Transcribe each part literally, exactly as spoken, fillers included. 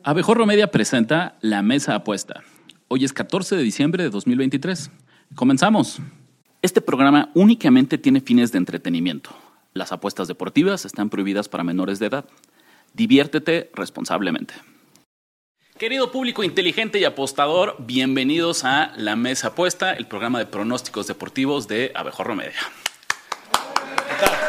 Abejorro Media presenta La Mesa Apuesta. Hoy es catorce de diciembre de dos mil veintitrés. Comenzamos. Este programa únicamente tiene fines de entretenimiento. Las apuestas deportivas están prohibidas para menores de edad. Diviértete responsablemente. Querido público inteligente y apostador, bienvenidos a La Mesa Apuesta, el programa de pronósticos deportivos de Abejorro Media. ¿Qué tal?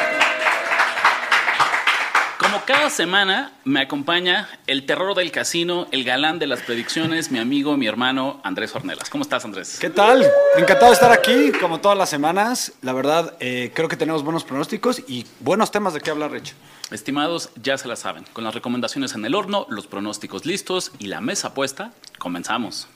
Como cada semana me acompaña el terror del casino, el galán de las predicciones, mi amigo, mi hermano Andrés Ornelas. ¿Cómo estás, Andrés? ¿Qué tal? Encantado de estar aquí, como todas las semanas. La verdad, eh, creo que tenemos buenos pronósticos y buenos temas de qué hablar, Rich. Estimados, ya se la saben. Con las recomendaciones en el horno, los pronósticos listos y la mesa puesta, comenzamos.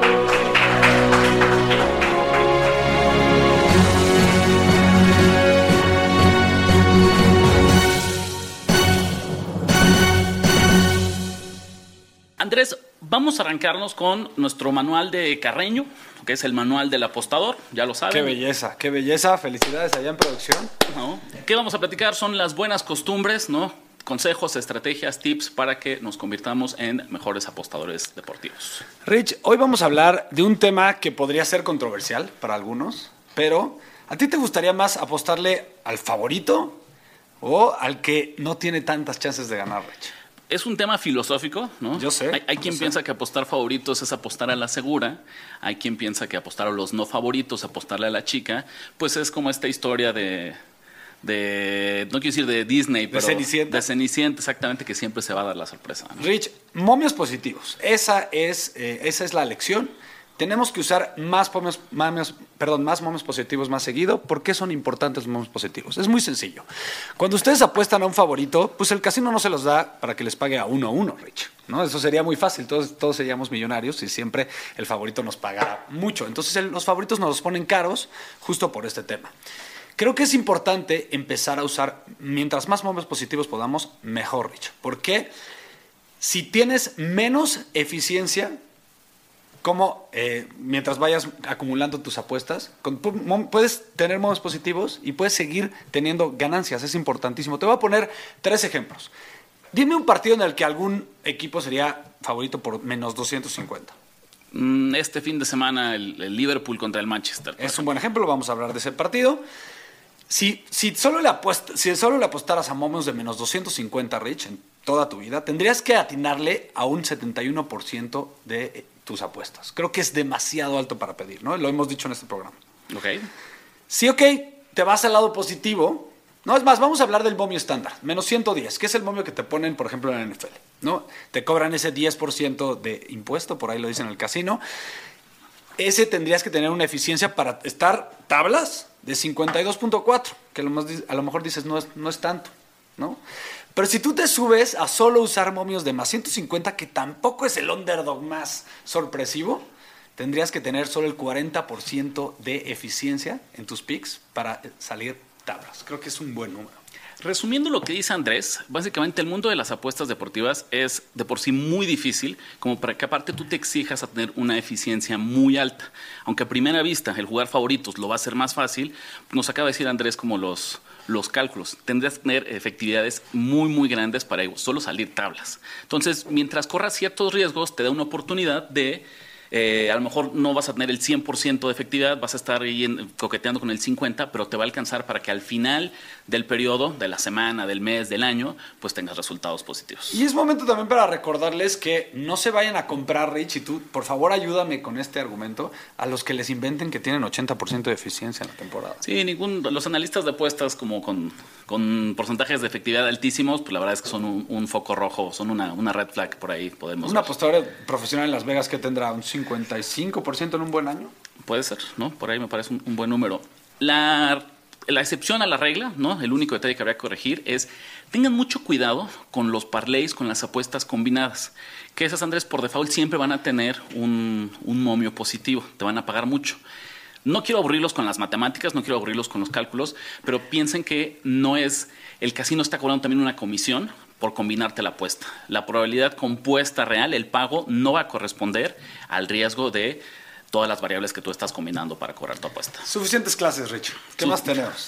Andrés, vamos a arrancarnos con nuestro manual de Carreño, que es el manual del apostador, ya lo saben. Qué belleza, qué belleza. Felicidades allá en producción. ¿No? ¿Qué vamos a platicar? Son las buenas costumbres, ¿no? Consejos, estrategias, tips para que nos convirtamos en mejores apostadores deportivos. Rich, hoy vamos a hablar de un tema que podría ser controversial para algunos, pero ¿a ti te gustaría más apostarle al favorito o al que no tiene tantas chances de ganar, Rich? Es un tema filosófico, ¿no? Yo sé. Hay, hay quien yo piensa sé. que apostar favoritos es apostar a la segura. Hay quien piensa que apostar a los no favoritos, apostarle a la chica, pues es como esta historia de, de no quiero decir de Disney, De pero Cenicienta. de Cenicienta, exactamente, que siempre se va a dar la sorpresa, ¿no? Rich, momios positivos. Esa es, eh, esa es la lección. Tenemos que usar más momios, momios, perdón, más momios positivos más seguido. ¿Por qué son importantes los momios positivos? Es muy sencillo. Cuando ustedes apuestan a un favorito, pues el casino no se los da para que les pague a uno a uno, Rich, ¿no? Eso sería muy fácil. Todos, todos seríamos millonarios y siempre el favorito nos pagara mucho. Entonces el, los favoritos nos los ponen caros justo por este tema. Creo que es importante empezar a usar, mientras más momios positivos podamos, mejor, Rich. Porque si tienes menos eficiencia, como eh, mientras vayas acumulando tus apuestas, con, puedes tener modos positivos y puedes seguir teniendo ganancias. Es importantísimo. Te voy a poner tres ejemplos. Dime un partido en el que algún equipo sería favorito por menos doscientos cincuenta. Este fin de semana el, el Liverpool contra el Manchester. Es un buen ejemplo, vamos a hablar de ese partido. Si, si, solo le apuest, si solo le apostaras a momios de menos doscientos cincuenta, Rich, en toda tu vida, tendrías que atinarle a un setenta y uno por ciento de tus apuestas. Creo que es demasiado alto para pedir, ¿no? Lo hemos dicho en este programa. Ok. Sí, ok, te vas al lado positivo. No, es más, vamos a hablar del momio estándar, menos ciento diez, que es el momio que te ponen, por ejemplo, en la N F L, ¿no? Te cobran ese diez por ciento de impuesto, por ahí lo dicen en el casino. Ese tendrías que tener una eficiencia para estar tablas de cincuenta y dos punto cuatro, que a lo, más, a lo mejor dices no es, no es tanto, ¿no? Pero si tú te subes a solo usar momios de más ciento cincuenta, que tampoco es el underdog más sorpresivo, tendrías que tener solo el cuarenta por ciento de eficiencia en tus picks para salir tablas. Creo que es un buen número. Resumiendo lo que dice Andrés, básicamente el mundo de las apuestas deportivas es de por sí muy difícil, como para que aparte tú te exijas a tener una eficiencia muy alta. Aunque a primera vista el jugar favoritos lo va a hacer más fácil, nos acaba de decir Andrés como los, los cálculos. Tendrías que tener efectividades muy, muy grandes para solo salir tablas. Entonces, mientras corras ciertos riesgos, te da una oportunidad de... Eh, a lo mejor no vas a tener el cien por ciento de efectividad, vas a estar ahí en, coqueteando con el cincuenta por ciento, pero te va a alcanzar para que al final del periodo, de la semana, del mes, del año, pues tengas resultados positivos. Y es momento también para recordarles que no se vayan a comprar, Rich, y tú, por favor, ayúdame con este argumento, a los que les inventen que tienen ochenta por ciento de eficiencia en la temporada. Sí, ningún, los analistas de apuestas como con, con porcentajes de efectividad altísimos, pues la verdad es que son un, un foco rojo, son una, una red flag por ahí, podemos Un ver. apostador profesional en Las Vegas que tendrá un cincuenta y cinco por ciento en un buen año. Puede ser, ¿no? Por ahí me parece un, un buen número. La, la excepción a la regla, ¿no? El único detalle que habría que corregir es tengan mucho cuidado con los parlays, con las apuestas combinadas. Que esas, Andrés, por default siempre van a tener un, un momio positivo, te van a pagar mucho. No quiero aburrirlos con las matemáticas, no quiero aburrirlos con los cálculos, pero piensen que no es, el casino está cobrando también una comisión por combinarte la apuesta. La probabilidad compuesta real, el pago, no va a corresponder al riesgo de todas las variables que tú estás combinando para cobrar tu apuesta. Suficientes clases, Rich. ¿Qué Su- más tenemos?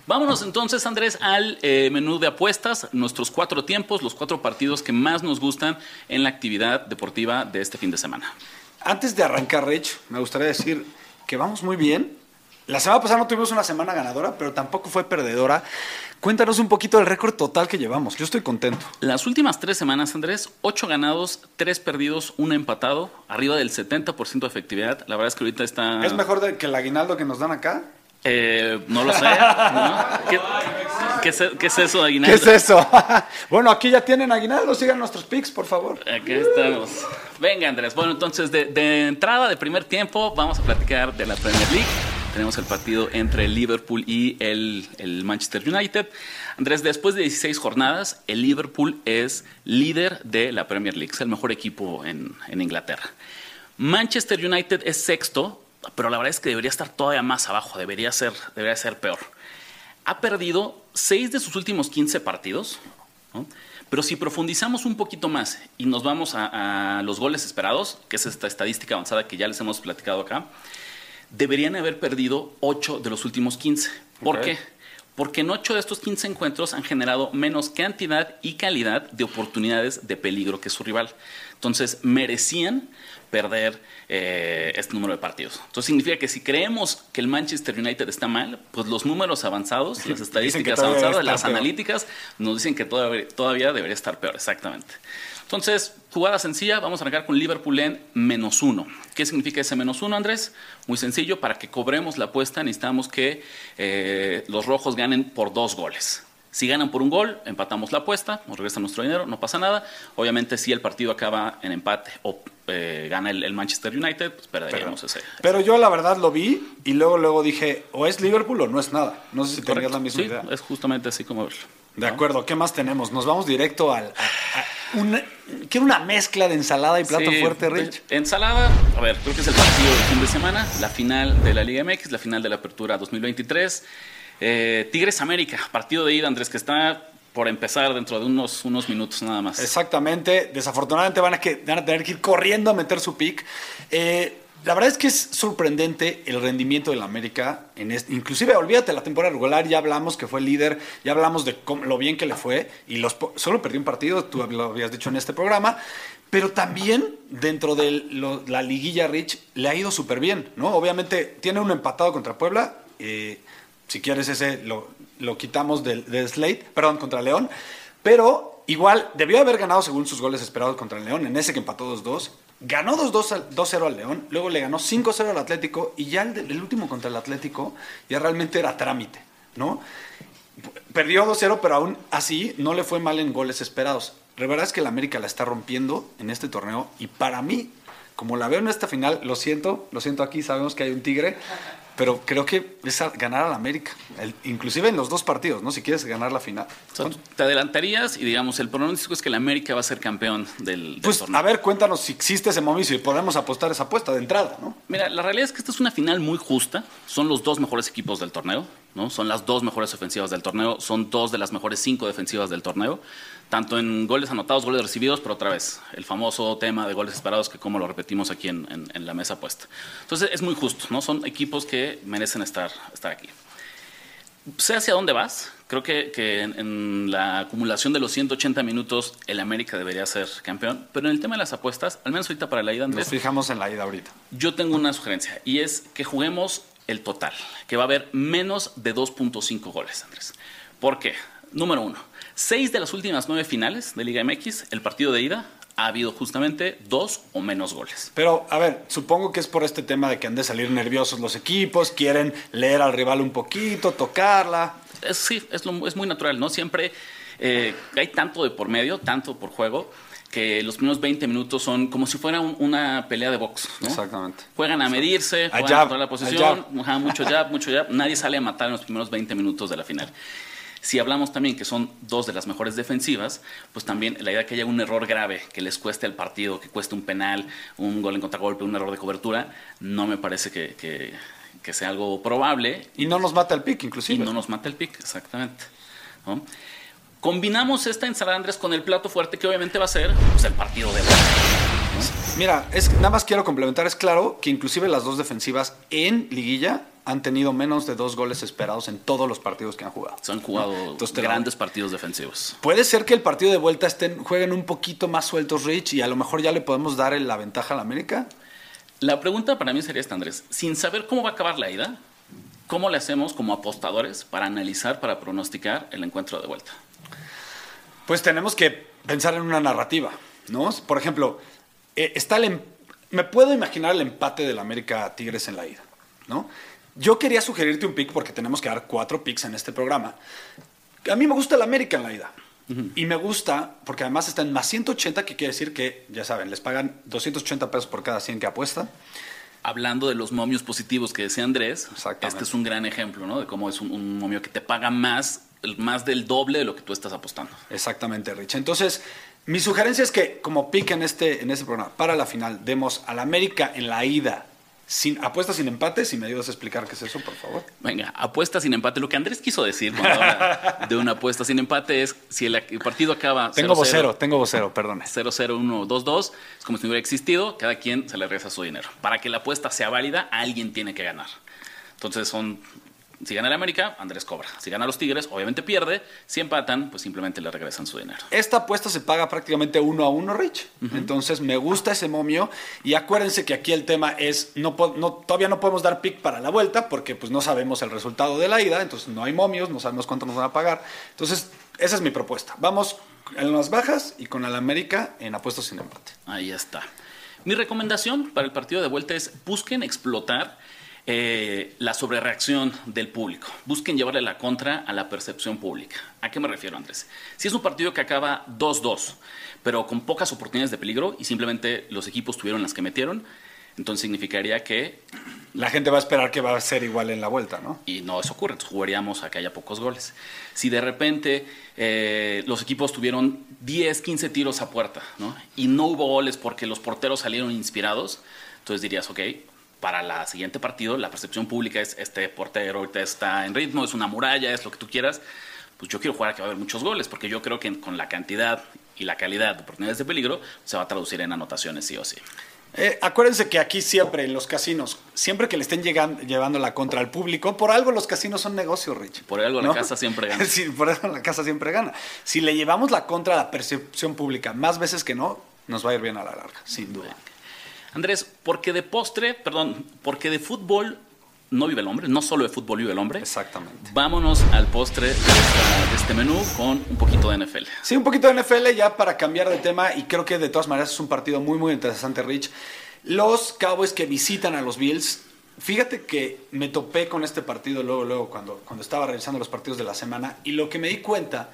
Vámonos entonces, Andrés, al eh, menú de apuestas, nuestros cuatro tiempos, los cuatro partidos que más nos gustan en la actividad deportiva de este fin de semana. Antes de arrancar, Rich, me gustaría decir que vamos muy bien. La semana pasada no tuvimos una semana ganadora, pero tampoco fue perdedora. Cuéntanos un poquito del récord total que llevamos. Yo estoy contento. Las últimas tres semanas, Andrés, ocho ganados, tres perdidos, uno empatado, arriba del setenta por ciento de efectividad. La verdad es que ahorita está... ¿Es mejor de, que el aguinaldo que nos dan acá? Eh, no lo sé. ¿No? ¿Qué, qué, es, ¿Qué es eso de aguinaldo? ¿Qué es eso? Bueno, aquí ya tienen aguinaldo. Sigan nuestros picks, por favor. Aquí estamos. Venga, Andrés. Bueno, entonces, de, de entrada, de primer tiempo, vamos a platicar de la Premier League. Tenemos el partido entre el Liverpool y el, el Manchester United. Andrés, después de dieciséis jornadas, el Liverpool es líder de la Premier League. Es el mejor equipo en, en Inglaterra. Manchester United es sexto, pero la verdad es que debería estar todavía más abajo. Debería ser, debería ser peor. Ha perdido seis de sus últimos quince partidos, ¿no? Pero si profundizamos un poquito más y nos vamos a, a los goles esperados, que es esta estadística avanzada que ya les hemos platicado acá, deberían haber perdido ocho de los últimos quince. ¿Por okay. qué? Porque en ocho de estos quince encuentros han generado menos cantidad y calidad de oportunidades de peligro que su rival. Entonces, merecían perder eh, este número de partidos. Entonces, significa que si creemos que el Manchester United está mal, pues los números avanzados, las estadísticas avanzadas, las peor. analíticas, nos dicen que todavía, todavía debería estar peor, exactamente. Entonces, jugada sencilla, vamos a arrancar con Liverpool en menos uno. ¿Qué significa ese menos uno, Andrés? Muy sencillo, para que cobremos la apuesta necesitamos que eh, los rojos ganen por dos goles. Si ganan por un gol, empatamos la apuesta, nos regresa nuestro dinero, no pasa nada. Obviamente, si el partido acaba en empate o eh, gana el, el Manchester United, pues perderíamos pero, ese. Pero yo la verdad lo vi y luego, luego dije, o es Liverpool o no es nada. No sé si tenías la misma sí, idea. Es justamente así como verlo. De acuerdo, ¿qué más tenemos? Nos vamos directo al... A, a una, quiero una mezcla de ensalada y plato sí, fuerte, Rich. De, ensalada, a ver, creo que es el partido del fin de semana, la final de la Liga M X, la final de la Apertura dos mil veintitrés. Eh, Tigres América, partido de ida, Andrés, que está por empezar dentro de unos, unos minutos nada más. Exactamente, desafortunadamente van a, que, van a tener que ir corriendo a meter su pick. Eh... La verdad es que es sorprendente el rendimiento del América. En este, inclusive, olvídate, la temporada regular ya hablamos que fue líder, ya hablamos de cómo, lo bien que le fue, y los, solo perdió un partido, tú lo habías dicho en este programa, pero también dentro de lo, la liguilla, Rich, le ha ido súper bien, ¿no? Obviamente tiene un empatado contra Puebla, eh, si quieres ese lo, lo quitamos del, del slate, perdón, contra León, pero igual debió haber ganado según sus goles esperados contra el León, en ese que empató dos dos. Ganó dos cero al León, luego le ganó cinco cero al Atlético y ya el, el último contra el Atlético ya realmente era trámite, ¿no? Perdió dos cero, pero aún así no le fue mal en goles esperados. La verdad es que el América la está rompiendo en este torneo y para mí, como la veo en esta final, lo siento, lo siento aquí, sabemos que hay un tigre, pero creo que es a ganar al América, el, inclusive en los dos partidos, ¿no? Si quieres ganar la final. O sea, te adelantarías y digamos, el pronóstico es que el América va a ser campeón del, del pues, torneo. A ver, cuéntanos si existe ese momento y si podemos apostar esa apuesta de entrada, ¿no? Mira, la realidad es que esta es una final muy justa. Son los dos mejores equipos del torneo, ¿no? Son las dos mejores ofensivas del torneo, son dos de las mejores cinco defensivas del torneo, tanto en goles anotados, goles recibidos, pero otra vez, el famoso tema de goles esperados, que como lo repetimos aquí en, en, en la mesa puesta. Entonces, es muy justo, ¿no? Son equipos que merecen estar, estar aquí. Sé hacia dónde vas. Creo que, que en, en la acumulación de los ciento ochenta minutos, el América debería ser campeón, pero en el tema de las apuestas, al menos ahorita para la ida, Andrés, nos fijamos en la ida ahorita. Yo tengo una sugerencia, y es que juguemos el total, que va a haber menos de dos punto cinco goles, Andrés. ¿Por qué? Número uno, seis de las últimas nueve finales de Liga M X, el partido de ida, ha habido justamente dos o menos goles. Pero, a ver, supongo que es por este tema de que han de salir nerviosos los equipos, quieren leer al rival un poquito, tocarla. Es, sí, es, lo, es muy natural, ¿no? Siempre eh, hay tanto de por medio, tanto por juego, que los primeros veinte minutos son como si fuera un, una pelea de box, ¿no? Exactamente. Juegan a medirse, a juegan jab, a controlar la posición, ajá, mucho jab, mucho jab. Nadie sale a matar en los primeros veinte minutos de la final. Si hablamos también que son dos de las mejores defensivas, pues también la idea de que haya un error grave, que les cueste al partido, que cueste un penal, un gol en contragolpe, un error de cobertura, no me parece que, que, que sea algo probable. Y no nos mata el pick, inclusive. Y no nos mata el pick, exactamente, ¿no? Combinamos esta ensalada, Andrés, con el plato fuerte, que obviamente va a ser pues, el partido de hoy, ¿no? Mira, es, nada más quiero complementar, es claro que inclusive las dos defensivas en liguilla han tenido menos de dos goles esperados en todos los partidos que han jugado. Se han jugado ¿no? Entonces, grandes partidos defensivos. Puede ser que el partido de vuelta estén, jueguen un poquito más sueltos, Rich, y a lo mejor ya le podemos dar la ventaja a la América. La pregunta para mí sería esta, Andrés. Sin saber cómo va a acabar la ida, ¿cómo le hacemos como apostadores para analizar, para pronosticar el encuentro de vuelta? Pues tenemos que pensar en una narrativa, ¿no? Por ejemplo, eh, está el, em- me puedo imaginar el empate del América Tigres en la ida, ¿no? Yo quería sugerirte un pick porque tenemos que dar cuatro picks en este programa. A mí me gusta el América en la ida. Uh-huh. Y me gusta porque además está en más ciento ochenta, que quiere decir que, ya saben, les pagan doscientos ochenta pesos por cada cien que apuestan. Hablando de los momios positivos que decía Andrés, este es un gran ejemplo, ¿no? De cómo es un, un momio que te paga más, más del doble de lo que tú estás apostando. Exactamente, Rich. Entonces, mi sugerencia es que como pick en este, en este programa, para la final, demos al América en la ida, sin apuestas sin empate. Si me ayudas a explicar qué es eso, por favor. Venga, apuesta sin empate. Lo que Andrés quiso decir cuando habla de una apuesta sin empate es si el, el partido acaba Tengo vocero, tengo vocero, perdón. cero cero uno dos dos, es como si no hubiera existido, cada quien se le regresa su dinero. Para que la apuesta sea válida, alguien tiene que ganar. Entonces son... Si gana el América, Andrés cobra. Si gana los Tigres, obviamente pierde. Si empatan, pues simplemente le regresan su dinero. Esta apuesta se paga prácticamente uno a uno, Rich. Uh-huh. Entonces me gusta ese momio. Y acuérdense que aquí el tema es, no, no, todavía no podemos dar pick para la vuelta porque pues no sabemos el resultado de la ida. Entonces no hay momios, no sabemos cuánto nos van a pagar. Entonces esa es mi propuesta. Vamos en las bajas y con el América en apuestas sin empate. Ahí está. Mi recomendación para el partido de vuelta es busquen explotar Eh, la sobrereacción del público. Busquen llevarle la contra a la percepción pública. ¿A qué me refiero, Andrés? Si es un partido que acaba dos dos, pero con pocas oportunidades de peligro y simplemente los equipos tuvieron las que metieron, entonces significaría que... La gente va a esperar que va a ser igual en la vuelta, ¿no? Y no eso ocurre, entonces jugaríamos a que haya pocos goles. Si de repente eh, los equipos tuvieron diez, quince tiros a puerta, ¿no? Y no hubo goles porque los porteros salieron inspirados, entonces dirías, ok, para la siguiente partido, la percepción pública es este portero ahorita está en ritmo, es una muralla, es lo que tú quieras. Pues yo quiero jugar a que va a haber muchos goles, porque yo creo que con la cantidad y la calidad de oportunidades de peligro se va a traducir en anotaciones sí o sí. Eh, acuérdense que aquí siempre, en los casinos, siempre que le estén llegando, llevando la contra al público, por algo los casinos son negocios, Rich. Por algo ¿no? la casa siempre gana. Sí, por algo la casa siempre gana. Si le llevamos la contra a la percepción pública más veces que no, nos va a ir bien a la larga, sin duda. Andrés, porque de postre, perdón, porque de fútbol no vive el hombre, no solo de fútbol vive el hombre. Exactamente. Vámonos al postre de, esta, de este menú con un poquito de N F L. Sí, un poquito de N F L ya para cambiar de tema, y creo que de todas maneras es un partido muy, muy interesante, Rich. Los Cowboys que visitan a los Bills. Fíjate que me topé con este partido luego, luego cuando, cuando estaba revisando los partidos de la semana, y lo que me di cuenta,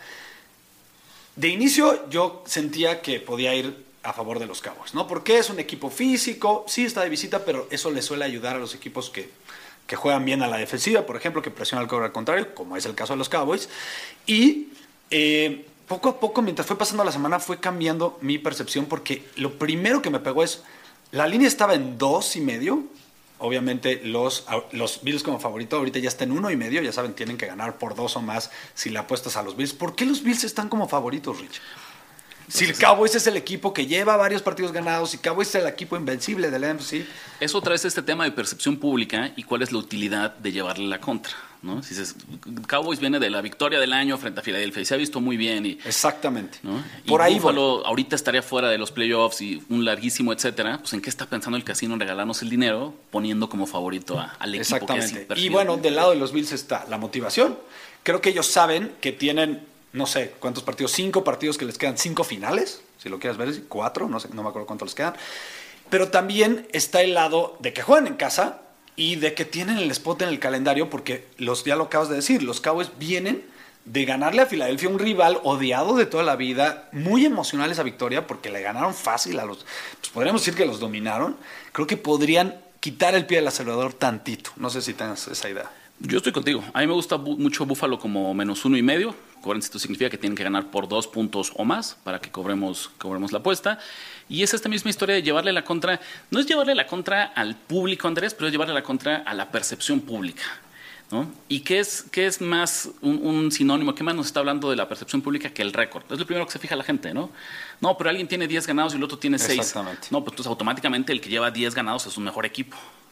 de inicio yo sentía que podía ir a favor de los Cowboys, ¿no? Porque es un equipo físico, sí está de visita, pero eso le suele ayudar a los equipos que, que juegan bien a la defensiva, por ejemplo, que presionan al cover al contrario, como es el caso de los Cowboys. Y eh, poco a poco, mientras fue pasando la semana, fue cambiando mi percepción, porque lo primero que me pegó es, la línea estaba en dos y medio. Obviamente los, los Bills como favorito ahorita ya está en uno y medio, ya saben, tienen que ganar por dos o más si le apuestas a los Bills. ¿Por qué los Bills están como favoritos, Rich? Si el Cowboys es el equipo que lleva varios partidos ganados y Cowboys es el equipo invencible del N F C. Es otra vez este tema de percepción pública y cuál es la utilidad de llevarle la contra, ¿no? Si dices, Cowboys viene de la victoria del año frente a Filadelfia y se ha visto muy bien. Y, exactamente. ¿no? Por y ahí Buffalo ahorita estaría fuera de los playoffs y un larguísimo etcétera. Pues ¿en qué está pensando el casino en regalarnos el dinero poniendo como favorito a, al equipo? Exactamente. Que es y bueno, del lado de los Bills está la motivación. Creo que ellos saben que tienen, no sé cuántos partidos, cinco partidos que les quedan, cinco finales, si lo quieres ver, cuatro, no sé, no me acuerdo cuántos les quedan. Pero también está el lado de que juegan en casa y de que tienen el spot en el calendario, porque los, ya lo acabas de decir, los Cowboys vienen de ganarle a Filadelfia, un rival odiado de toda la vida, muy emocional esa victoria, porque le ganaron fácil a los, pues podríamos decir que los dominaron. Creo que podrían quitar el pie del acelerador tantito. No sé si tengas esa idea. Yo estoy contigo. A mí me gusta bu- mucho Buffalo como menos uno y medio. Esto significa que tienen que ganar por dos puntos o más para que cobremos, cobremos la apuesta. Y es esta misma historia de llevarle la contra. No es llevarle la contra al público, Andrés, pero es llevarle la contra a la percepción pública, ¿no? ¿Y qué es, qué es más un, un sinónimo? ¿Qué más nos está hablando de la percepción pública que el récord? Es lo primero que se fija la gente, ¿no? No, pero alguien tiene diez ganados y el otro tiene seis. Exactamente. No, pues entonces automáticamente el que lleva diez ganados es un mejor equipo.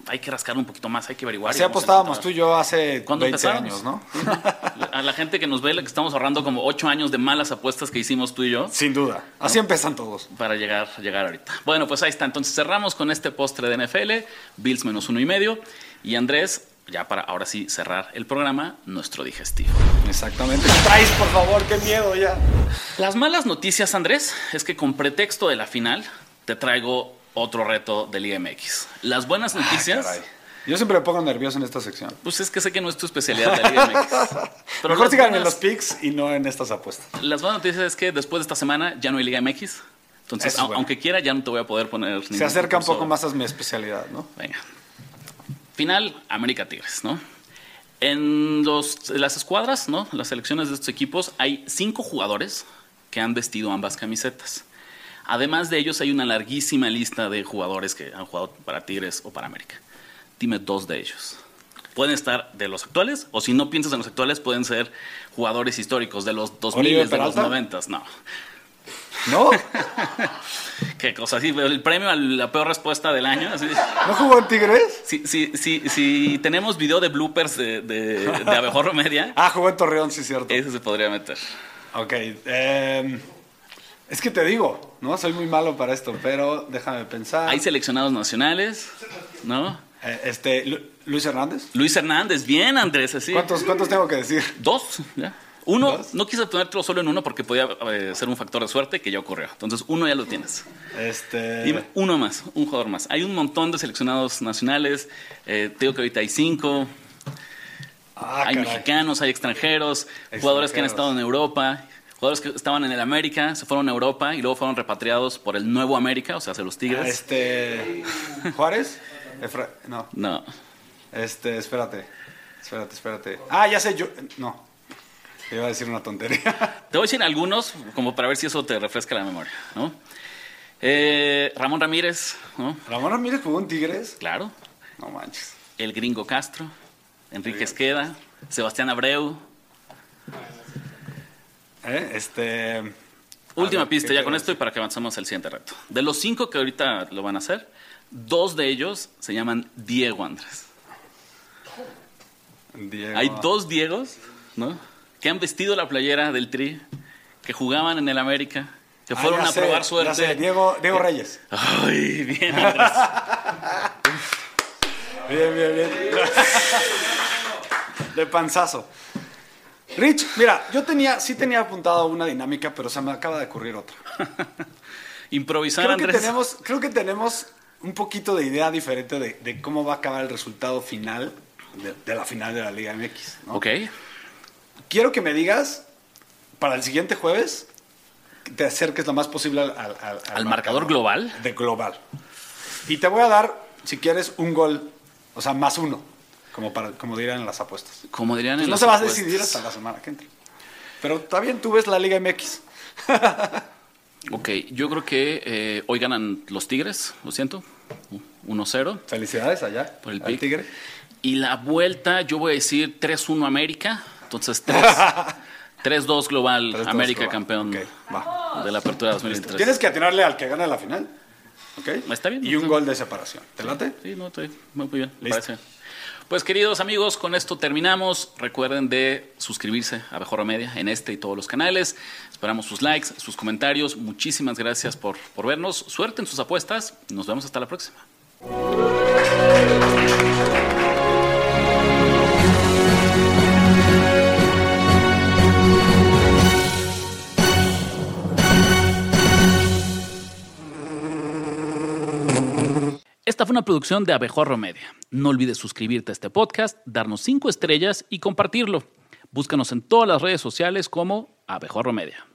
hay que rascar un poquito más, hay que averiguar. Así apostábamos tú y yo hace ¿Cuándo veinte empezamos? años, ¿no? A la gente que nos ve, que estamos ahorrando como ocho años de malas apuestas que hicimos tú y yo. Sin duda. Así ¿no? empiezan todos. Para llegar, llegar ahorita. Bueno, pues ahí está. Entonces cerramos con este postre de N F L, Bills menos uno y medio. Y Andrés, ya para ahora sí cerrar el programa, nuestro digestivo. Exactamente. Traes, por favor, qué miedo ya. Las malas noticias, Andrés, es que con pretexto de la final te traigo otro reto de Liga M X. Las buenas noticias... Ay, yo siempre me pongo nervioso en esta sección. Pues es que sé que no es tu especialidad de Liga M X. Pero mejor sigan en los picks y no en estas apuestas. Las buenas noticias es que después de esta semana ya no hay Liga M X. Entonces, a, bueno. aunque quiera, ya no te voy a poder poner... Se acerca un poco más a mi especialidad, ¿no? Venga. Final, América Tigres, ¿no? En los, las escuadras, ¿no? Las selecciones de estos equipos, hay cinco jugadores que han vestido ambas camisetas. Además de ellos, hay una larguísima lista de jugadores que han jugado para Tigres o para América. Dime dos de ellos. Pueden estar de los actuales, o si no piensas en los actuales, pueden ser jugadores históricos de los dos mil, de los noventa. No. ¿No? Qué cosa, sí, el premio a la peor respuesta del año. Así. ¿No jugó en Tigres? Si, si, si, si tenemos video de bloopers de, de, de Abejorro Media. Ah, jugó en Torreón, sí, cierto. Ese se podría meter. Ok. Eh, es que te digo, no soy muy malo para esto, pero déjame pensar. Hay seleccionados nacionales, ¿no? Eh, este, Lu- Luis Hernández. Luis Hernández, bien, Andrés, así. ¿Cuántos, ¿Cuántos tengo que decir? Dos, ya. Uno, ¿Dos? No quise ponértelo solo en uno porque podía eh, ser un factor de suerte que ya ocurrió. Entonces, uno ya lo tienes. Este... Dime, uno más, un jugador más. Hay un montón de seleccionados nacionales. Eh, te digo que ahorita hay cinco. Ah, hay caray. mexicanos, hay extranjeros, jugadores que han estado en Europa, jugadores que estaban en el América, se fueron a Europa y luego fueron repatriados por el nuevo América, o sea, hacia los Tigres. Ah, este... ¿Juárez? Efra... No. No. Este, espérate. Espérate, espérate. Ah, ya sé, yo... No. Te iba a decir una tontería. Te voy a decir algunos, como para ver si eso te refresca la memoria, ¿no? Eh, Ramón Ramírez, ¿no? ¿Ramón Ramírez jugó en Tigres? Claro. No manches. El Gringo Castro, Enrique Esqueda, Sebastián Abreu. ¿Eh? Este... Última ver, pista, ¿qué ya con quieres? esto y para que avancemos al siguiente reto. De los cinco que ahorita lo van a hacer, dos de ellos se llaman Diego Andrés. Diego. Hay dos Diegos, ¿no? Que han vestido la playera del Tri, que jugaban en el América, que Ah, fueron ya a sé, probar suerte. ya sé, Diego, Diego Reyes. Ay, bien, Andrés. Bien, bien, bien. De panzazo. Rich, mira, yo tenía, sí tenía apuntado una dinámica, pero se me acaba de ocurrir otra. Improvisar, Creo que Andrés. tenemos, creo que tenemos un poquito de idea diferente de, de cómo va a acabar el resultado final de, de la final de la Liga M X, ¿no? Ok. Quiero que me digas, para el siguiente jueves, que te acerques lo más posible al, al, al, ¿Al marcador global? De global. Y te voy a dar, si quieres, un gol, o sea, más uno, como, para, como dirían en las apuestas. Como dirían Pues en no las se va a apuestas. decidir hasta la semana que entra. Pero está bien, tú ves la Liga M X. Ok, yo creo que eh, hoy ganan los Tigres, lo siento, uno cero. Felicidades allá, Por el al pick. Tigre. Y la vuelta, yo voy a decir tres uno América. Entonces, tres dos global, tres dos América global. campeón Ok, va. de la apertura dos mil veintitrés. Tienes que atinarle al que gane la final. ¿Ok? Está bien. Y un Sí. gol de separación. ¿Te late? Sí, no, estoy muy bien, me Listo. parece. Pues queridos amigos, con esto terminamos. Recuerden de suscribirse a Abejorro Media en este y todos los canales. Esperamos sus likes, sus comentarios. Muchísimas gracias por, por vernos. Suerte en sus apuestas. Nos vemos hasta la próxima. Esta fue una producción de Abejorro Media. No olvides suscribirte a este podcast, darnos cinco estrellas y compartirlo. Búscanos en todas las redes sociales como Abejorro Media.